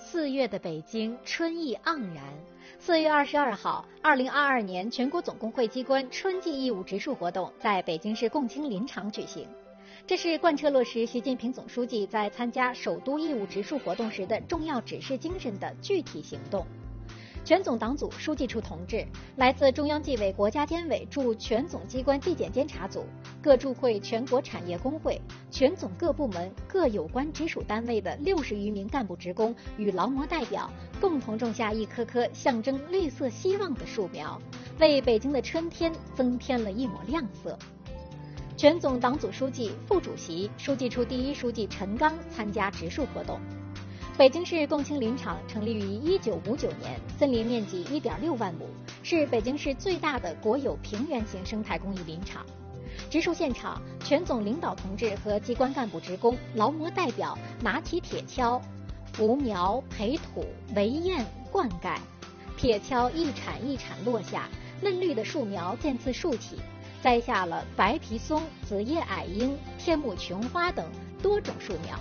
4月的北京春意盎然。4月22号，2022年全国总工会机关春季义务植树活动在北京市共青林场举行。这是贯彻落实习近平总书记在参加首都义务植树活动时的重要指示精神的具体行动。全总党组书记处同志、来自中央纪委国家监委驻全总机关纪检监察组、各驻会全国产业工会、全总各部门各有关直属单位的60余名干部职工与劳模代表，共同种下一棵棵象征绿色希望的树苗，为北京的春天增添了一抹亮色。全总党组书记、副主席、书记处第一书记陈刚参加植树活动。北京市共青林场成立于1959年，森林面积1.6万亩，是北京市最大的国有平原型生态公益林场。植树现场，全总领导同志和机关干部职工、劳模代表拿起铁锹，扶苗、培土、围堰、灌溉。铁锹一铲一铲落下，嫩绿的树苗渐次竖起，栽下了白皮松、紫叶矮樱、天目琼花等多种树苗。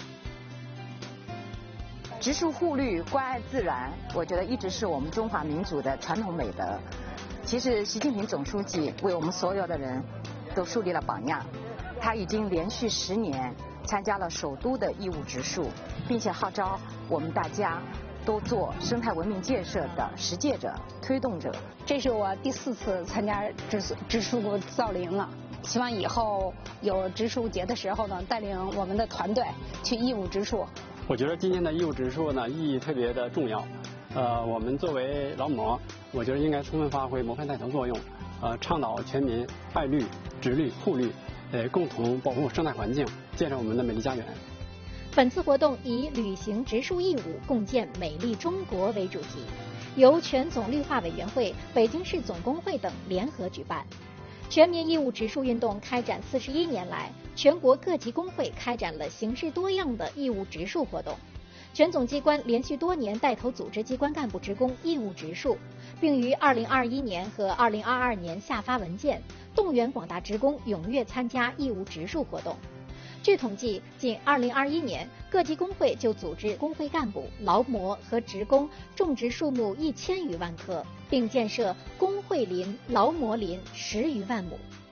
植树护绿、关爱自然，我觉得一直是我们中华民族的传统美德。其实，习近平总书记为我们所有的人都树立了榜样。他已经连续10年参加了首都的义务植树，并且号召我们大家都做生态文明建设的实践者、推动者。 这是我第4次参加植树造林了。希望以后有植树节的时候呢，带领我们的团队去义务植树。 我觉得今天的义务植树呢，意义特别的重要。我们作为劳模，我觉得应该充分发挥模范带头作用，倡导全民爱绿、植绿、护绿，共同保护生态环境，建设我们的美丽家园。 本次活动以履行植树义务，共建美丽中国为主题，由全总绿化委员会、北京市总工会等联合举办。全民义务植树运动开展41年来，全国各级工会开展了形式多样的义务植树活动。全总机关连续多年带头组织机关干部职工义务植树，并于2021年和2022年下发文件，动员广大职工踊跃参加义务植树活动。据统计，仅2021年，各级工会就组织工会干部、劳模和职工种植树木1000余万棵，并建设工会林、劳模林10余万亩。